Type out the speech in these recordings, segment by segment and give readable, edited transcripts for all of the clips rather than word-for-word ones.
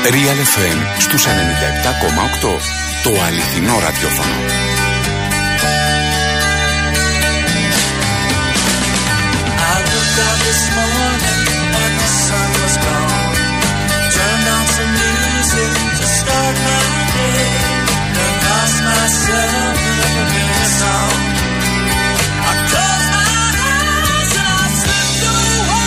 Real FM στους 97,8. Το αληθινό ραδιόφωνο. I woke up this morning and the sun was gone. Turned on some music to start my day. And lost myself in a familiar song. I closed my eyes and I slipped away.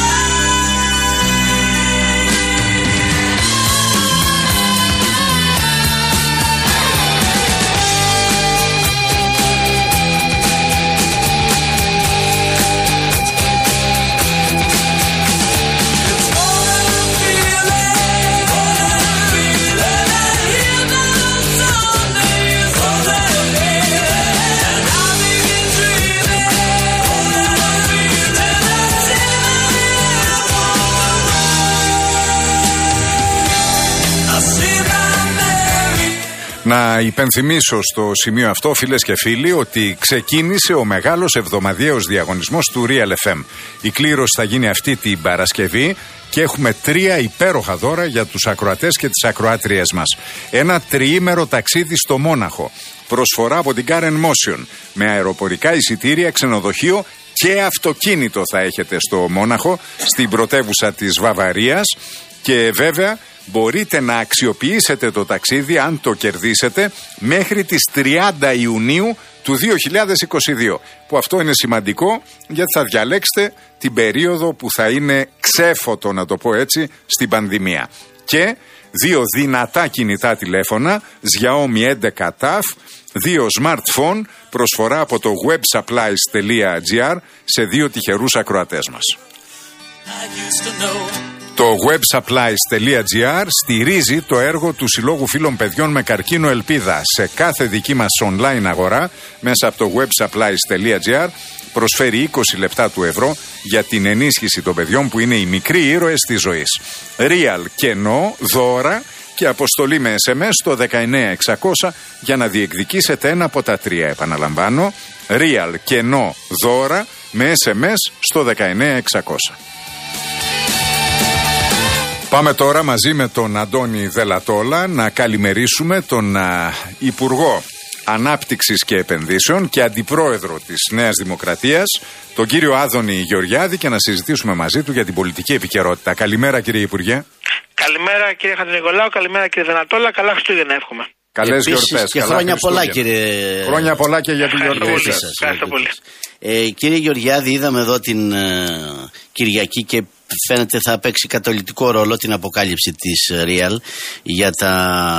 Να υπενθυμίσω στο σημείο αυτό, φίλες και φίλοι, ότι ξεκίνησε ο μεγάλος εβδομαδιαίος διαγωνισμός του Real FM. Η κλήρωση θα γίνει αυτή την Παρασκευή και έχουμε 3 υπέροχα δώρα για τους ακροατές και τις ακροάτριές μας. Ένα τριήμερο ταξίδι στο Μόναχο, προσφορά από την Karen Motion, με αεροπορικά εισιτήρια, ξενοδοχείο και αυτοκίνητο θα έχετε στο Μόναχο, στην πρωτεύουσα της Βαβαρίας. Και βέβαια μπορείτε να αξιοποιήσετε το ταξίδι, αν το κερδίσετε, μέχρι τις 30 Ιουνίου του 2022. Που αυτό είναι σημαντικό, γιατί θα διαλέξετε την περίοδο που θα είναι ξέφωτο, να το πω έτσι, στην πανδημία. Και 2 δυνατά κινητά τηλέφωνα, Xiaomi 11 TAF, 2 smartphone, προσφορά από το websupplies.gr σε 2 τυχερούς ακροατές μας. Το websupplies.gr στηρίζει το έργο του Συλλόγου Φίλων Παιδιών με Καρκίνο Ελπίδα. Σε κάθε δική μας online αγορά, μέσα από το websupplies.gr, προσφέρει 20 λεπτά του ευρώ για την ενίσχυση των παιδιών που είναι οι μικροί ήρωες της ζωής. Real κενό, δώρα και αποστολή με SMS στο 19600 για να διεκδικήσετε ένα από τα 3. Επαναλαμβάνω, Real κενό, δώρα με SMS στο 19600. Πάμε τώρα μαζί με τον Αντώνη Δελατόλα να καλημερίσουμε τον Υπουργό Ανάπτυξης και Επενδύσεων και Αντιπρόεδρο της Νέας Δημοκρατίας, τον κύριο Άδωνη Γεωργιάδη, και να συζητήσουμε μαζί του για την πολιτική επικαιρότητα. Καλημέρα, κύριε Υπουργέ. Καλημέρα, κύριε Χατζηνικολάου, καλημέρα, κύριε Δελατόλα. Καλά Χριστούγεννα εύχομαι. Καλές γιορτές. Και χρόνια πολλά, κύριε. Χρόνια πολλά και για την γιορτή σας. Ευχαριστώ πολύ. Κύριε Γεωργιάδη, είδαμε εδώ την Κυριακή και φαίνεται θα παίξει καταλυτικό ρόλο την αποκάλυψη της Real για τα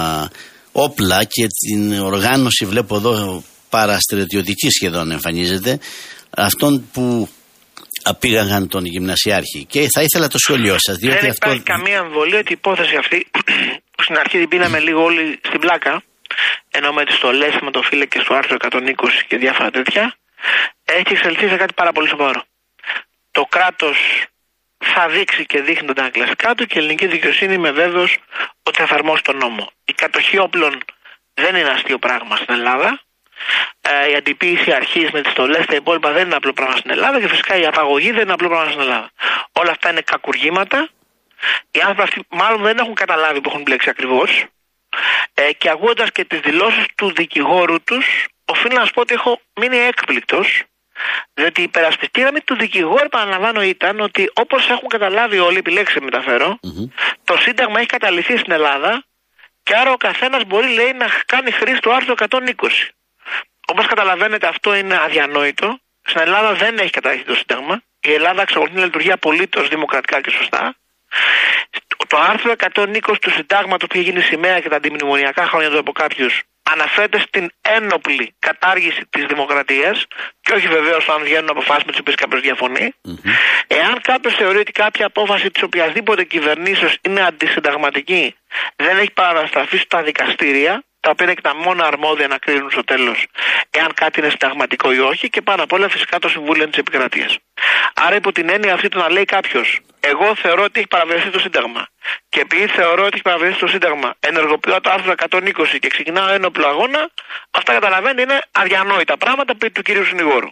όπλα και την οργάνωση, βλέπω εδώ παραστρατιωτική σχεδόν εμφανίζεται, αυτών που απήγαγαν τον γυμνασιάρχη. Και θα ήθελα το σχόλιο σας. Δεν υπάρχει καμία αμφιβολία ότι η υπόθεση αυτή, που στην αρχή την πήραμε λίγο όλοι στην πλάκα, ενώ με τις στολές, σηματοφύλακες του άρθρου 120 και διάφορα τέτοια, έχει εξελιχθεί σε κάτι πάρα πολύ σοβαρό. Το κράτος θα δείξει και δείχνει τα κλασικά του και η ελληνική δικαιοσύνη, είμαι βέβαιος ότι θα εφαρμόσει τον νόμο. Η κατοχή όπλων δεν είναι αστείο πράγμα στην Ελλάδα. Η αντιποίηση αρχής με τις στολές, τα υπόλοιπα δεν είναι απλό πράγμα στην Ελλάδα, και φυσικά η απαγωγή δεν είναι απλό πράγμα στην Ελλάδα. Όλα αυτά είναι κακουργήματα. Οι άνθρωποι αυτοί μάλλον δεν έχουν καταλάβει που έχουν μπλέξει ακριβώς. Και ακούγοντας και τις δηλώσεις του δικηγόρου τους, οφείλω να σας πω ότι έχω μείνει έκπληκτος. Διότι η υπερασπιστική γραμμή του δικηγόρου, επαναλαμβάνω, ήταν ότι όπως έχουν καταλάβει όλοι, επιλέξτε μεταφέρω, το Σύνταγμα έχει καταληθεί στην Ελλάδα και άρα ο καθένας μπορεί, λέει, να κάνει χρήση του άρθρου 120. Όπως καταλαβαίνετε, αυτό είναι αδιανόητο. Στην Ελλάδα δεν έχει καταληθεί το Σύνταγμα. Η Ελλάδα εξακολουθεί να λειτουργεί απολύτως δημοκρατικά και σωστά. Το άρθρο 120 του Συντάγματος που έχει γίνει σημαία και τα αντιμνημονιακά χρόνια του από κάποιους αναφέρεται στην ένοπλη κατάργηση της δημοκρατίας και όχι βεβαίως αν βγαίνουν αποφάσεις με τις οποίες κάποιος διαφωνεί. Εάν κάποιος θεωρεί ότι κάποια απόφαση της οποιασδήποτε κυβερνήσεως είναι αντισυνταγματική, δεν έχει παραστραφεί στα δικαστήρια, τα οποία είναι και τα μόνα αρμόδια να κρίνουν στο τέλος εάν κάτι είναι συνταγματικό ή όχι, και πάνω απ' όλα φυσικά το Συμβούλιο της Επικρατείας. Άρα, υπό την έννοια αυτή, το να λέει κάποιος, εγώ θεωρώ ότι έχει παραβιαστεί το Σύνταγμα, και επειδή θεωρώ ότι έχει παραβιαστεί το Σύνταγμα, ενεργοποιώ το άρθρο 120 και ξεκινάω ένοπλο αγώνα, αυτά καταλαβαίνει είναι αδιανόητα πράγματα περί του κυρίου συνηγόρου.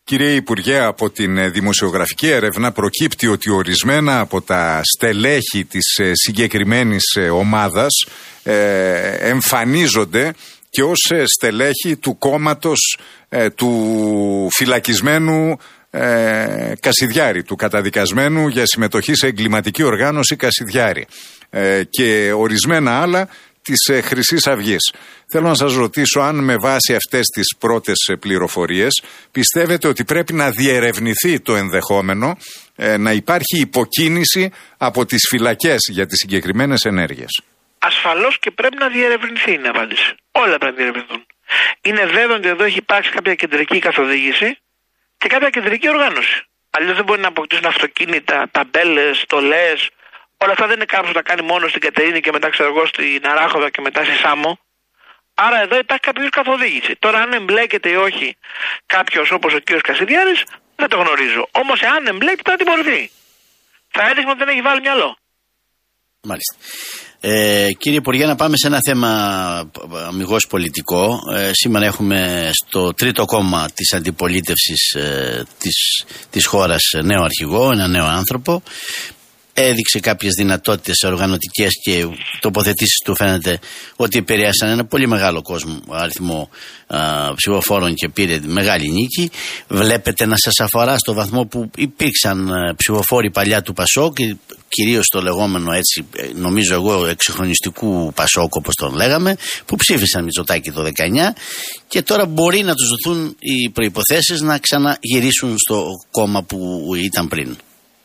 Κύριε Υπουργέ, από την δημοσιογραφική έρευνα προκύπτει ότι ορισμένα από τα στελέχη της συγκεκριμένης ομάδας εμφανίζονται και ως στελέχη του κόμματος του φυλακισμένου Κασιδιάρη, του καταδικασμένου για συμμετοχή σε εγκληματική οργάνωση Κασιδιάρη και ορισμένα άλλα της Χρυσής Αυγής. Θέλω να σας ρωτήσω αν με βάση αυτές τις πρώτες πληροφορίες πιστεύετε ότι πρέπει να διερευνηθεί το ενδεχόμενο να υπάρχει υποκίνηση από τις φυλακές για τις συγκεκριμένες ενέργειες. Ασφαλώς και πρέπει να διερευνηθεί, είναι η απάντηση. Όλα πρέπει να διερευνηθούν. Είναι βέβαιο ότι εδώ έχει υπάρξει κάποια κεντρική καθοδήγηση και κάποια κεντρική οργάνωση. Αλλιώς δεν μπορεί να αποκτήσουν αυτοκίνητα, ταμπέλες, στολές. Όλα αυτά δεν είναι κάποιος που τα κάνει μόνο στην Κατερίνη και μετά ξέρω εγώ στην Αράχοβα και μετά στη Σάμο. Άρα εδώ υπάρχει κάποια καθοδήγηση. Τώρα, αν εμπλέκεται ή όχι κάποιος όπως ο κ. Κασιδιάρης, δεν το γνωρίζω. Όμως, εάν εμπλέκεται, θα τιμωρηθεί. Θα έδειχνε ότι δεν έχει βάλει μυαλό. Μάλιστα. Κύριε Υπουργέ, να πάμε σε ένα θέμα αμιγώς πολιτικό. Σήμερα έχουμε στο τρίτο κόμμα της αντιπολίτευσης της χώρας νέο αρχηγό, ένα νέο άνθρωπο. Έδειξε κάποιες δυνατότητες οργανωτικές και τοποθετήσεις του φαίνεται ότι επηρέασαν ένα πολύ μεγάλο αριθμό ψηφοφόρων και πήρε μεγάλη νίκη. Βλέπετε να σας αφορά στο βαθμό που υπήρξαν ψηφοφόροι παλιά του Πασόκ, κυρίως το λεγόμενο έτσι νομίζω εγώ εξυγχρονιστικού Πασόκ όπως τον λέγαμε, που ψήφισαν Μητσοτάκη το 19 και τώρα μπορεί να τους δοθούν οι προϋποθέσεις να ξαναγυρίσουν στο κόμμα που ήταν πριν.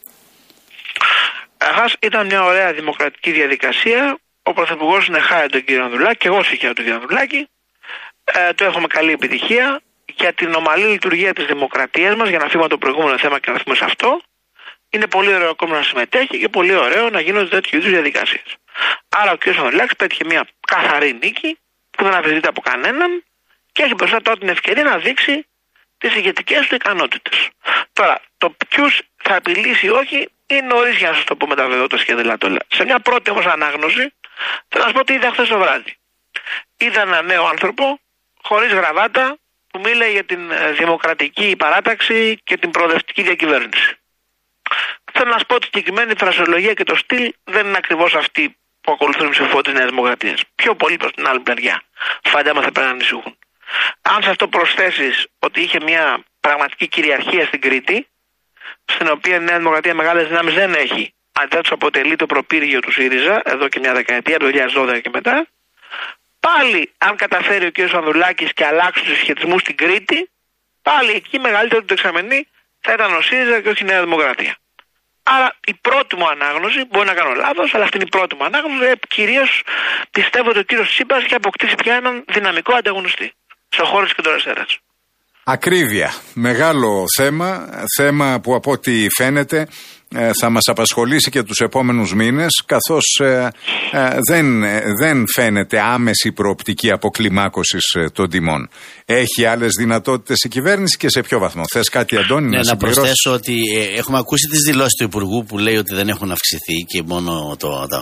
Ήταν μια ωραία δημοκρατική διαδικασία. Ο Πρωθυπουργός συνεχάει τον κύριο Ανδρουλάκη και εγώ συγχαίρω τον κύριο Ανδρουλάκη. Του έχουμε καλή επιτυχία για την ομαλή λειτουργία της δημοκρατίας μας. Για να φύγουμε το προηγούμενο θέμα και να έρθουμε σε αυτό, είναι πολύ ωραίο ακόμα να συμμετέχει και πολύ ωραίο να γίνονται τέτοιου είδους διαδικασίες. Άρα ο κύριος Ανδρουλάκης πέτυχε μια καθαρή νίκη που δεν αμφισβητείται από κανέναν και έχει μπροστά τώρα την ευκαιρία να δείξει τις ηγετικές του ικανότητες. Τώρα, το ποιους θα απειλήσει ή όχι είναι νωρίς για να σας το πω με τα βεβαιότητας και δηλαδή. Σε μια πρώτη όμως ανάγνωση, θέλω να σας πω τι είδα χθες το βράδυ. Είδα ένα νέο άνθρωπο, χωρίς γραβάτα, που μίλησε για την δημοκρατική παράταξη και την προοδευτική διακυβέρνηση. Θέλω να σας πω ότι η συγκεκριμένη φρασιολογία και το στυλ δεν είναι ακριβώς αυτή που ακολουθούν οι ψηφοφόροι της Νέας Δημοκρατίας. Πιο πολύ προς την άλλη πλευρά. Φαντάζομαι θα πρέπει να ανησυχούν. Αν σε αυτό προσθέσεις ότι είχε μια πραγματική κυριαρχία στην Κρήτη, στην οποία η Νέα Δημοκρατία μεγάλες δυνάμεις δεν έχει, αντίθετα αποτελεί το προπύργιο του ΣΥΡΙΖΑ εδώ και μια δεκαετία, το 2012 και μετά, πάλι αν καταφέρει ο κ. Ανδρουλάκης και αλλάξει τους συσχετισμούς στην Κρήτη, πάλι εκεί μεγαλύτερο του εξαμενή θα ήταν ο ΣΥΡΙΖΑ και όχι η Νέα Δημοκρατία. Άρα η πρώτη μου ανάγνωση, μπορεί να κάνω λάθος, αλλά αυτή είναι η πρώτη μου ανάγνωση, κυρίως πιστεύω ότι ο κ. Τσίπρας έχει αποκτήσει πια έναν δυναμικό ανταγωνιστή στον χώρο της κεντροαριστεράς. Ακρίβεια. Μεγάλο θέμα που από ό,τι φαίνεται θα μας απασχολήσει και τους επόμενους μήνες, καθώς δεν φαίνεται άμεση προοπτική αποκλιμάκωσης των τιμών. Έχει άλλες δυνατότητες η κυβέρνηση και σε ποιο βαθμό? Θες κάτι, Αντώνη, να προσθέσω ότι έχουμε ακούσει τις δηλώσεις του Υπουργού που λέει ότι δεν έχουν αυξηθεί και μόνο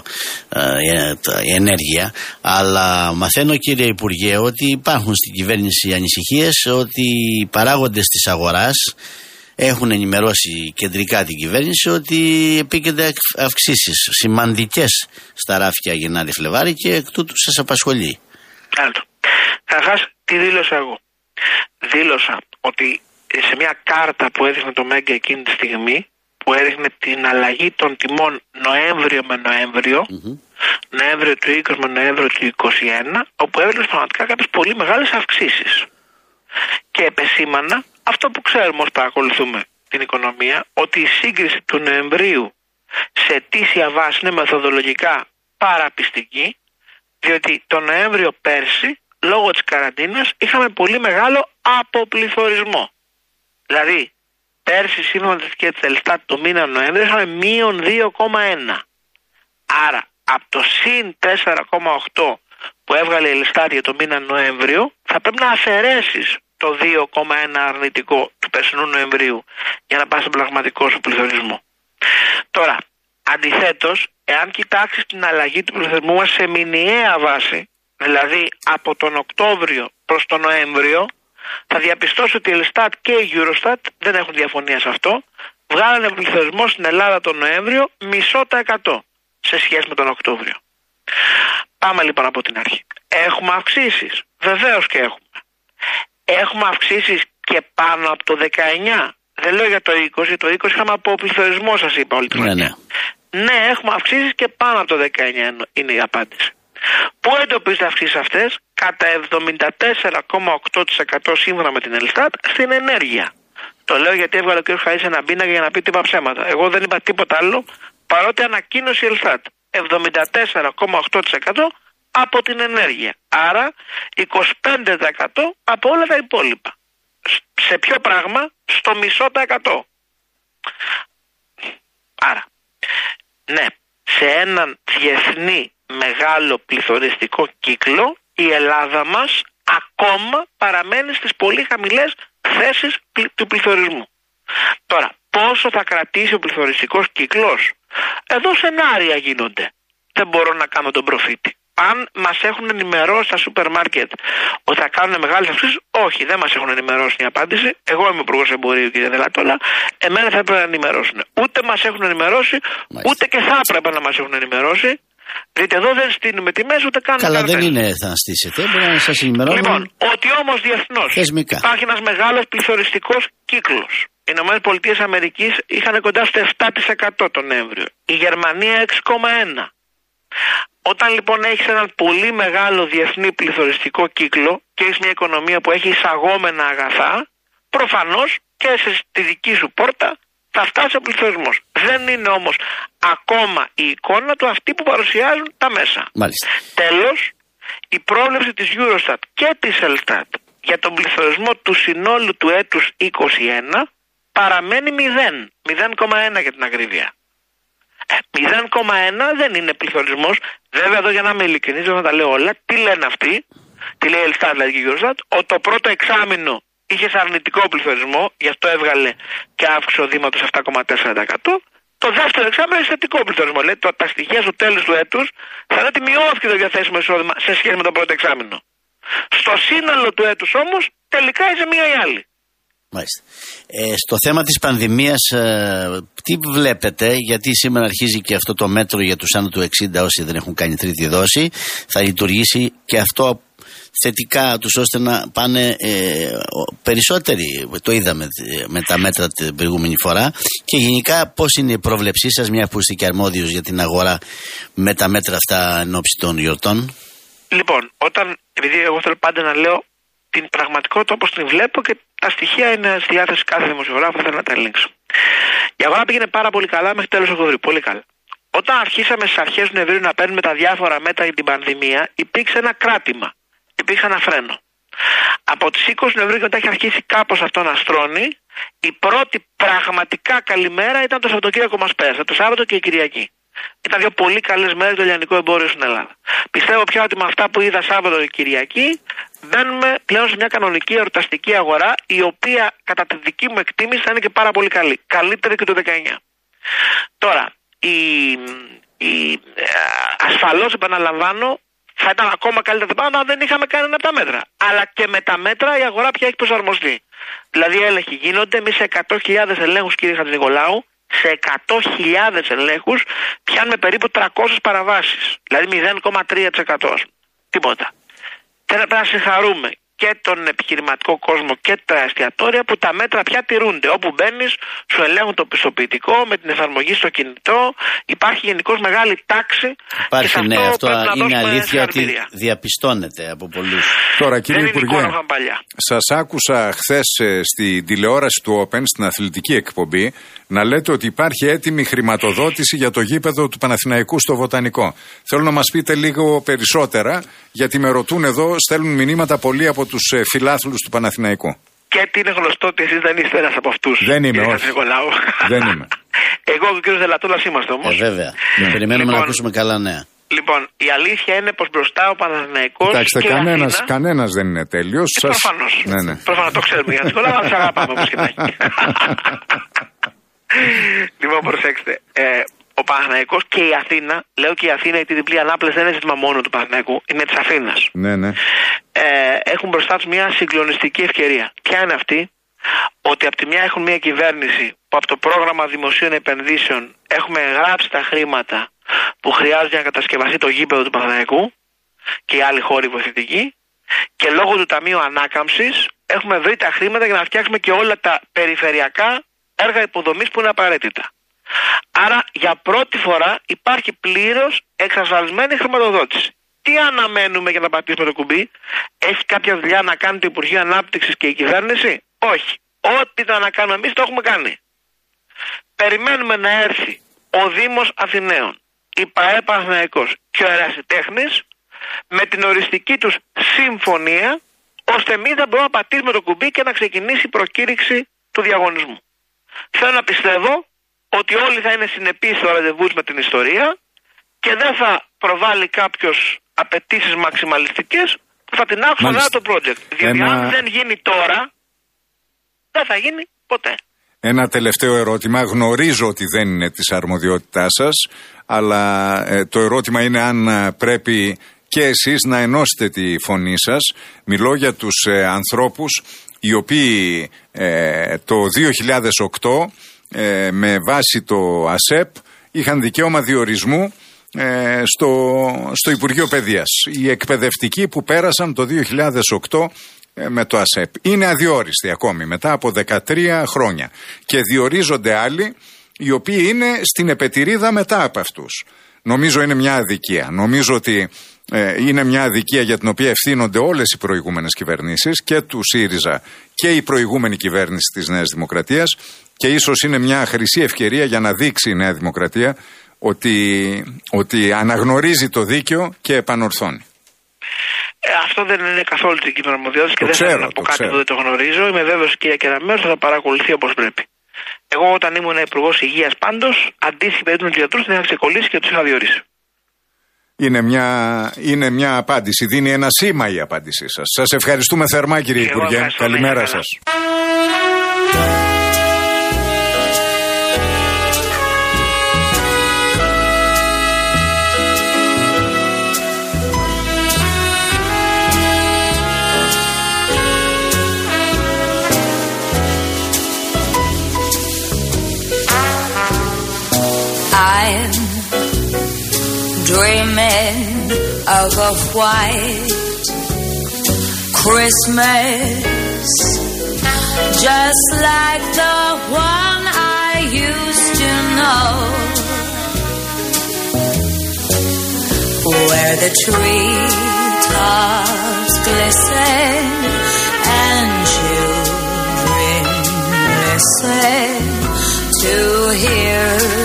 η ενέργεια, αλλά μαθαίνω, κύριε Υπουργέ, ότι υπάρχουν στην κυβέρνηση ανησυχίες ότι οι παράγοντες της αγοράς έχουν ενημερώσει κεντρικά την κυβέρνηση ότι επίκενται αυξήσεις σημαντικές στα ράφια Γενάρη-Φλεβάρη και εκ τούτου σας απασχολεί. Καταρχάς, τι δήλωσα εγώ? Δήλωσα ότι σε μια κάρτα που έδειχνε το Μέγκα εκείνη τη στιγμή, που έδειχνε την αλλαγή των τιμών Νοέμβριο με Νοέμβριο, Νοέμβριο του 20 με Νοέμβριο του 21, όπου έβλεπε πραγματικά κάποιες πολύ μεγάλες αυξήσεις. Και επεσήμανα αυτό που ξέρουμε ως παρακολουθούμε την οικονομία, ότι η σύγκριση του Νοεμβρίου σε ετήσια βάση είναι μεθοδολογικά παραπιστική, διότι το Νοέμβριο πέρσι, λόγω της καραντίνας, είχαμε πολύ μεγάλο αποπληθωρισμό. Δηλαδή, πέρσι σύμφωνα με τη Ελστάτ το μήνα Νοέμβριο είχαμε μείον 2,1. Άρα, από το συν 4,8 που έβγαλε η Ελστάτ για το μήνα Νοέμβριο, θα πρέπει να αφαιρέσεις το 2,1 αρνητικό του περσινού Νοεμβρίου για να πας στον πραγματικό σου πληθωρισμό. Τώρα, αντιθέτως, εάν κοιτάξεις την αλλαγή του πληθωρισμού μας σε μηνιαία βάση, δηλαδή από τον Οκτώβριο προς τον Νοέμβριο, θα διαπιστώσει ότι η Ελστάτ και η Eurostat δεν έχουν διαφωνία σε αυτό. Βγάλανε πληθωρισμό στην Ελλάδα τον Νοέμβριο 0,5% σε σχέση με τον Οκτώβριο. Πάμε λοιπόν από την αρχή. Έχουμε αυξήσεις. Βεβαίως και έχουμε. Έχουμε αυξήσεις και πάνω από το 19. Δεν λέω για το 20. Το 20 είχαμε αποπληθωρισμό, σας είπα όλη την χρονιά. Ναι, έχουμε αυξήσεις και πάνω από το 19 είναι η απάντηση. Πού εντοπίζονται αυξήσεις αυτές? Κατά 74,8% σύμφωνα με την Ελστάτ στην ενέργεια. Το λέω γιατί έβγαλε ο κ. Χαΐς ένα πίνακα για να πει τίποτα ψέματα. Εγώ δεν είπα τίποτα άλλο, παρότι ανακοίνωσε η Ελστάτ 74,8% από την ενέργεια. Άρα 25% από όλα τα υπόλοιπα. Σε ποιο πράγμα? Στο 0,5%. Άρα, ναι, σε έναν διεθνή μεγάλο πληθωριστικό κύκλο η Ελλάδα μας ακόμα παραμένει στις πολύ χαμηλές θέσεις του πληθωρισμού. Τώρα, πόσο θα κρατήσει ο πληθωριστικός κύκλος? Εδώ σενάρια γίνονται. Δεν μπορώ να κάνω τον προφήτη. Αν μας έχουν ενημερώσει στα σούπερ μάρκετ ότι θα κάνουν μεγάλες αυξήσεις, όχι, δεν μας έχουν ενημερώσει η απάντηση. Εγώ είμαι υπουργός εμπορίου, κύριε Δελατόλα. Εμένα θα έπρεπε να ενημερώσουν. Ούτε μας έχουν ενημερώσει, ούτε και θα έπρεπε να μας έχουν ενημερώσει. Δείτε, εδώ δεν στείλουμε τιμές, ούτε κάνουμε. Καλά, δεν είναι θα στήσετε. Μπορεί να σας ενημερώνουν. Λοιπόν, ότι όμως διεθνώς υπάρχει ένας μεγάλος πληθωριστικός κύκλος. Οι ΗΠΑ είχαν κοντά στο 7% τον Νοέμβριο. Η Γερμανία 6,1%. Όταν λοιπόν έχεις έναν πολύ μεγάλο διεθνή πληθωριστικό κύκλο και έχεις μια οικονομία που έχει εισαγόμενα αγαθά, προφανώς και στη δική σου πόρτα θα φτάσει ο πληθωρισμός. Δεν είναι όμως ακόμα η εικόνα του αυτή που παρουσιάζουν τα μέσα. Μάλιστα. Τέλος, η πρόβλεψη της Eurostat και της Ελστάτ για τον πληθωρισμό του συνόλου του έτους 2021 παραμένει 0,1 για την ακρίβεια. 0,1 δεν είναι πληθωρισμός. Βέβαια εδώ για να είμαι ειλικρινής, δεν θα τα λέω όλα. Τι λένε αυτοί, τι λέει η Ελστάτ δηλαδή και η Eurostat, ότι το πρώτο εξάμηνο είχε αρνητικό πληθωρισμό, γι' αυτό έβγαλε και αύξηση οδήματος 7,4%. Το δεύτερο εξάμηνο είναι θετικό πληθωρισμό. Λέει τα στοιχεία στο τέλος του έτους θα είναι ότι μειώθηκε το διαθέσιμο εισόδημα σε σχέση με το πρώτο εξάμηνο. Στο σύνολο του έτους όμως τελικά είσαι μία ή άλλη. Μάλιστα. Στο θέμα της πανδημίας, τι βλέπετε, γιατί σήμερα αρχίζει και αυτό το μέτρο για τους άνω του 60 όσοι δεν έχουν κάνει τρίτη δόση, θα λειτουργήσει και αυτό θετικά τους ώστε να πάνε περισσότεροι, το είδαμε με τα μέτρα την προηγούμενη φορά, και γενικά πώς είναι η πρόβλεψή σας, μια που είστε και αρμόδιος για την αγορά, με τα μέτρα αυτά εν ώψη των γιορτών? Λοιπόν, επειδή εγώ θέλω πάντα να λέω την πραγματικότητα όπως την βλέπω και τα στοιχεία είναι στη διάθεση κάθε δημοσιογράφου που θέλω να τα ελέγξω. Η αγορά πήγαινε πάρα πολύ καλά μέχρι τέλος Οκτωβρίου. Πολύ καλά. Όταν αρχίσαμε στις αρχές Νοεμβρίου να παίρνουμε τα διάφορα μέτρα για την πανδημία, υπήρξε ένα κράτημα. Υπήρξε ένα φρένο. Από τις 20 Νοεμβρίου, όταν έχει αρχίσει κάπως αυτό να στρώνει, η πρώτη πραγματικά καλή μέρα ήταν το Σαββατοκύριακο μας πέρασε, το Σάββατο και η Κυριακή. Ήταν δύο πολύ καλές μέρες το λιανικό εμπόριο στην Ελλάδα. Πιστεύω πια ότι με αυτά που είδα Σάββατο και Κυριακή μπαίνουμε πλέον σε μια κανονική εορταστική αγορά, η οποία κατά τη δική μου εκτίμηση θα είναι και πάρα πολύ καλή. Καλύτερη και το 19. Τώρα, ασφαλώς επαναλαμβάνω, θα ήταν ακόμα καλύτερα αν δεν είχαμε κάνει ένα από τα μέτρα. Αλλά και με τα μέτρα η αγορά πια έχει προσαρμοστεί. Δηλαδή έλεγχοι γίνονται, εμείς σε 100.000 ελέγχους, κύριε Χατζηνικολάου, σε 100.000 ελέγχους πιάνουμε περίπου 300 παραβάσεις. Δηλαδή 0,3%. Τίποτα. Πρέπει να συγχαρούμε και τον επιχειρηματικό κόσμο και τα εστιατόρια που τα μέτρα πια τηρούνται. Όπου μπαίνεις, σου ελέγχουν το πιστοποιητικό με την εφαρμογή στο κινητό. Υπάρχει γενικώς μεγάλη τάξη. Υπάρχει, ναι, αυτό είναι αλήθεια ότι διαπιστώνεται από πολλούς. Τώρα, κύριε Υπουργέ, σας άκουσα χθες στη τηλεόραση του Open, στην αθλητική εκπομπή, να λέτε ότι υπάρχει έτοιμη χρηματοδότηση για το γήπεδο του Παναθηναϊκού στο Βοτανικό. Θέλω να μας πείτε λίγο περισσότερα, γιατί με ρωτούν εδώ, στέλνουν μηνύματα πολλοί από τους φιλάθλους του Παναθηναϊκού. Και τι είναι γνωστό ότι εσείς δεν είστε ένας από αυτούς. Δεν είμαι, όχι. Δεν είμαι. Εγώ και ο κύριος Δελατόλας είμαστε όμως. Βέβαια. Περιμένουμε να ακούσουμε καλά νέα. Λοιπόν, η αλήθεια είναι πως μπροστά ο Παναθηναϊκός. Κοιτάξτε, κανένας δεν είναι τέλειος. Προφανώς. Ναι. Προφανώς το ξέρουμε για Νικόλα, αλλά σας αγαπάμε όπως και να έχει. Λοιπόν, προσέξτε. ο Παναθηναϊκός και η Αθήνα, λέω και η Αθήνα γιατί η διπλή ανάπλαση δεν είναι ζήτημα μόνο του Παναθηναϊκού, είναι της Αθήνας. Ναι, ναι. Έχουν μπροστά τους μια συγκλονιστική ευκαιρία. Ποια είναι αυτή? Ότι από τη μια έχουν μια κυβέρνηση που από το πρόγραμμα δημοσίων επενδύσεων έχουμε γράψει τα χρήματα που χρειάζονται για να κατασκευαστεί το γήπεδο του Παναθηναϊκού και οι άλλοι χώροι βοηθητικοί, και λόγω του Ταμείου Ανάκαμψης έχουμε βρει τα χρήματα για να φτιάξουμε και όλα τα περιφερειακά έργα υποδομής που είναι απαραίτητα. Άρα για πρώτη φορά υπάρχει πλήρως εξασφαλισμένη χρηματοδότηση. Τι αναμένουμε για να πατήσουμε το κουμπί? Έχει κάποια δουλειά να κάνει το Υπουργείο Ανάπτυξης και η κυβέρνηση? Όχι. Ό,τι ήταν να κάνουμε εμείς το έχουμε κάνει. Περιμένουμε να έρθει ο Δήμος Αθηναίων, η ΠΑΕ Παναθηναϊκός και ο Ερασιτέχνης με την οριστική τους συμφωνία, ώστε εμείς να μπορούμε να πατήσουμε το κουμπί και να ξεκινήσει η προκήρυξη του διαγωνισμού. Θέλω να πιστεύω ότι όλοι θα είναι συνεπείς στο ραντεβού με την ιστορία και δεν θα προβάλλει κάποιος απαιτήσεις μαξιμαλιστικές που θα την άκουσαν ένα το project. Διότι αν δεν γίνει τώρα, δεν θα γίνει ποτέ. Ένα τελευταίο ερώτημα. Γνωρίζω ότι δεν είναι της αρμοδιότητάς σας, αλλά το ερώτημα είναι αν πρέπει και εσείς να ενώσετε τη φωνή σας. Μιλώ για τους ανθρώπους οι οποίοι το 2008 με βάση το ΑΣΕΠ είχαν δικαίωμα διορισμού στο Υπουργείο Παιδείας. Οι εκπαιδευτικοί που πέρασαν το 2008 με το ΑΣΕΠ είναι αδιόριστοι ακόμη μετά από 13 χρόνια και διορίζονται άλλοι οι οποίοι είναι στην επετηρίδα μετά από αυτούς. Νομίζω είναι μια αδικία. Νομίζω ότι είναι μια αδικία για την οποία ευθύνονται όλες οι προηγούμενες κυβερνήσεις και του ΣΥΡΙΖΑ και η προηγούμενη κυβέρνηση της Νέας Δημοκρατίας, και ίσως είναι μια χρυσή ευκαιρία για να δείξει η Νέα Δημοκρατία ότι αναγνωρίζει το δίκαιο και επανορθώνει. Αυτό δεν είναι καθόλου δική μου αρμοδιότητα και δεν θέλω να πω κάτι που δεν το γνωρίζω. Είμαι βέβαιος, κυρία Κεραμέως, θα παρακολουθεί όπως πρέπει. Εγώ όταν ήμουν υπουργός υγείας πάντως, αντίστοιχη περίπτωση του γιατρού την είχα ξεκολλήσει και τους είχα διορίσει. Είναι μια απάντηση, δίνει ένα σήμα η απάντησή σας. Σας ευχαριστούμε θερμά, κύριε Υπουργέ. Καλημέρα σας. I'm dreaming of a white Christmas, just like the one I used to know, where the treetops glisten and children listen to hear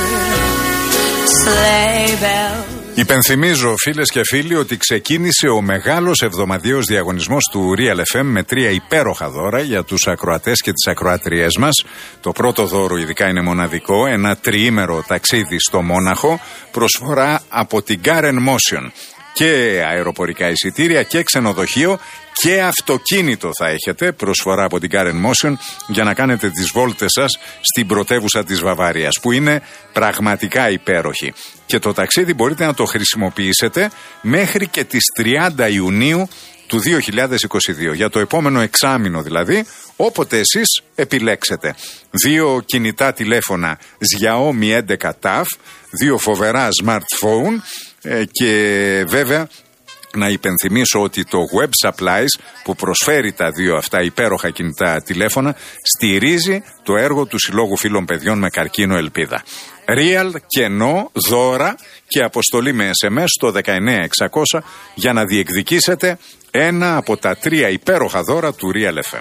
sleigh bells. Υπενθυμίζω, φίλες και φίλοι, ότι ξεκίνησε ο μεγάλος εβδομαδιαίος διαγωνισμός του Real FM με 3 υπέροχα δώρα για τους ακροατές και τις ακροάτριές μας. Το πρώτο δώρο ειδικά είναι μοναδικό, ένα τριήμερο ταξίδι στο Μόναχο, προσφορά από την Karen Motion. Και αεροπορικά εισιτήρια και ξενοδοχείο και αυτοκίνητο θα έχετε, προσφορά από την Karen Motion, για να κάνετε τις βόλτες σας στην πρωτεύουσα της Βαβαρίας, που είναι πραγματικά υπέροχη. Και το ταξίδι μπορείτε να το χρησιμοποιήσετε μέχρι και τις 30 Ιουνίου του 2022, για το επόμενο εξάμηνο δηλαδή, όποτε εσείς επιλέξετε. 2 κινητά τηλέφωνα Xiaomi 11 TAF, 2 φοβερά smartphone και βέβαια να υπενθυμίσω ότι το Web Supplies που προσφέρει τα 2 αυτά υπέροχα κινητά τηλέφωνα στηρίζει το έργο του Συλλόγου Φίλων Παιδιών με Καρκίνο Ελπίδα. Real, κενό, δώρα και αποστολή με SMS στο 19600 για να διεκδικήσετε ένα από τα 3 υπέροχα δώρα του Real FM.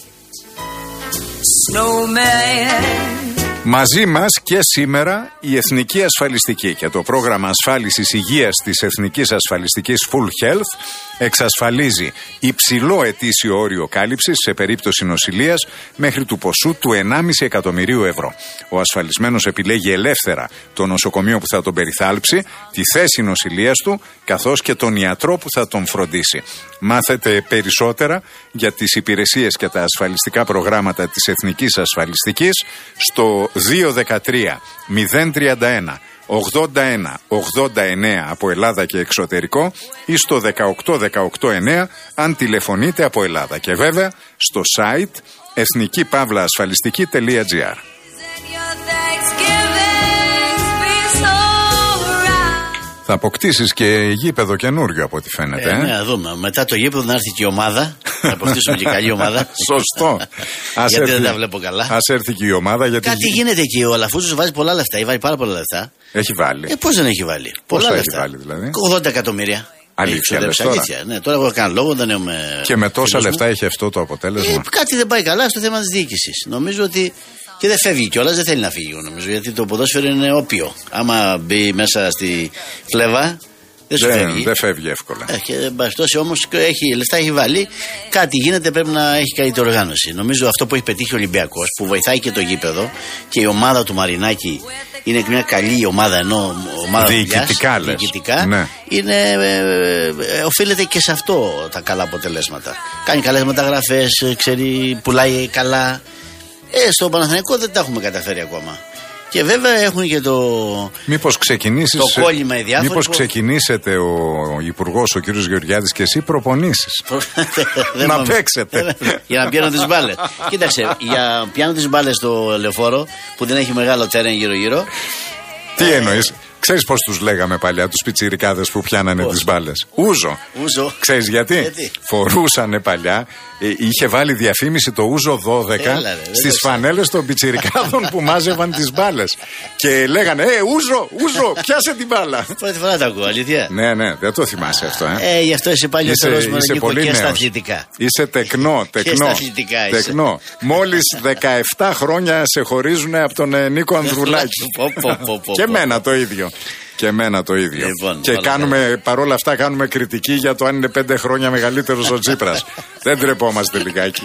Μαζί μας και σήμερα η Εθνική Ασφαλιστική και το πρόγραμμα ασφάλισης υγείας της Εθνικής Ασφαλιστικής Full Health εξασφαλίζει υψηλό ετήσιο όριο κάλυψης σε περίπτωση νοσηλείας μέχρι του ποσού του 1,5 εκατομμυρίου ευρώ. Ο ασφαλισμένος επιλέγει ελεύθερα το νοσοκομείο που θα τον περιθάλψει, τη θέση νοσηλείας του, καθώς και τον ιατρό που θα τον φροντίσει. Μάθετε περισσότερα για τις υπηρεσίες και τα ασφαλιστικά προγράμματα της Εθνικής Ασφαλιστικής στο 213 031 81-89 από Ελλάδα και εξωτερικό ή στο 18-18-9 αν τηλεφωνείτε από Ελλάδα. Και βέβαια στο site εθνικήπαυλαασφαλιστική.gr. Θα αποκτήσεις και γήπεδο καινούριο από ό,τι φαίνεται. Ναι, να δούμε. Μετά το γήπεδο να έρθει και η ομάδα. Να αποκτήσουμε και καλή ομάδα. Σωστό. Γιατί δεν τα βλέπω καλά. Ας έρθει και η ομάδα. Γιατί... Κάτι γίνεται εκεί. Ο Αλαφούζος βάζει πολλά λεφτά. Έχει βάλει πάρα πολλά λεφτά. Έχει βάλει. Πώς δεν έχει βάλει. Πολλά λεφτά. Έχει βάλει δηλαδή. 80 εκατομμύρια. Αλήθεια, λες τώρα. Αλήθεια. Ναι, τώρα εγώ κάνω λόγο, δεν έχουμε. Και με τόσα λεφτά έχει αυτό το αποτέλεσμα. Κάτι δεν πάει καλά στο θέμα της διοίκησης. Νομίζω ότι. Και δεν φεύγει κιόλας, δεν θέλει να φύγει, νομίζω. Γιατί το ποδόσφαιρο είναι όπιο. Άμα μπει μέσα στη φλέβα, δεν σου φεύγει. Δεν φεύγει εύκολα. Και μπαστώσει όμως, λεφτά έχει βάλει. Κάτι γίνεται, πρέπει να έχει καλύτερη οργάνωση. Νομίζω αυτό που έχει πετύχει ο Ολυμπιακός, που βοηθάει και το γήπεδο και η ομάδα του Μαρινάκη είναι μια καλή ομάδα, ενώ ομάδα διοικητικά, ναι. Οφείλεται και σε αυτό τα καλά αποτελέσματα. Κάνει καλές μεταγραφές, ξέρει, πουλάει καλά. Στο Παναθηναϊκό δεν τα έχουμε καταφέρει ακόμα. Και βέβαια έχουν και το. Μήπως ξεκινήσεις. Το κόλλημα οι διάφοροι. Μήπως ξεκινήσετε ο Υπουργός, ο κύριος Γεωργιάδης και εσύ προπονήσεις. Να παίξετε. Για να πιάνουν τις μπάλες. Κοίταξε, για πιάνουν τις μπάλες στο λεωφόρο που δεν έχει μεγάλο τέρεν γύρω-γύρω. Τι εννοείς? Ξέρεις πώς τους λέγαμε παλιά τους πιτσιρικάδες που πιάνανε τις μπάλες? Ούζο. Ξέρεις γιατί? Φορούσανε παλιά, είχε βάλει διαφήμιση το Ούζο 12 στις φανέλες των πιτσιρικάδων που μάζευαν τις μπάλες. Και λέγανε Ούζο, πιάσε την μπάλα. Πρώτη φορά τα ακούω, αλήθεια. Ναι, δεν το θυμάσαι αυτό. Γι' αυτό είσαι πάλι και στα αθλητικά. Είσαι τεκνό. Μόλις 17 χρόνια σε χωρίζουν από τον Νίκο Ανδρουλάκη. Και εμένα το ίδιο. Λοιπόν, και κάνουμε, παρόλα αυτά κάνουμε κριτική για το αν είναι 5 χρόνια μεγαλύτερος ο Τσίπρας. Δεν τρεπόμαστε λιγάκι.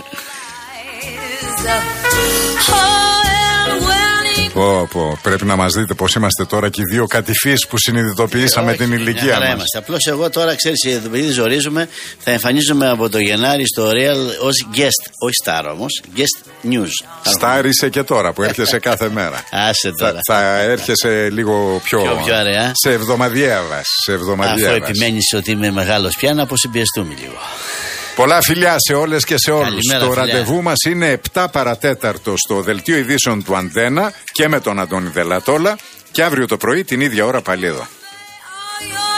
Πρέπει να μας δείτε πως είμαστε τώρα και οι δύο κατηφίες που συνειδητοποιήσαμε την ηλικία μας. Απλώς εγώ τώρα, ξέρεις, επειδή ζορίζουμε, θα εμφανίζομαι από το Γενάρη στο Real ως guest, όχι star όμως, guest news. Star είσαι και τώρα που έρχεσαι κάθε μέρα. Άσε τώρα. Θα έρχεσαι λίγο πιο αραιά. Σε εβδομαδιαία βάση. Αφού επιμένεις ότι είμαι μεγάλος πια, να αποσυμπιεστούμε λίγο. Πολλά φιλιά σε όλες και σε όλους. Καλημέρα, το ραντεβού μας είναι 7 παρατέταρτο στο δελτίο ειδήσεων του Αντένα και με τον Αντώνη Δελατόλα και αύριο το πρωί την ίδια ώρα πάλι εδώ.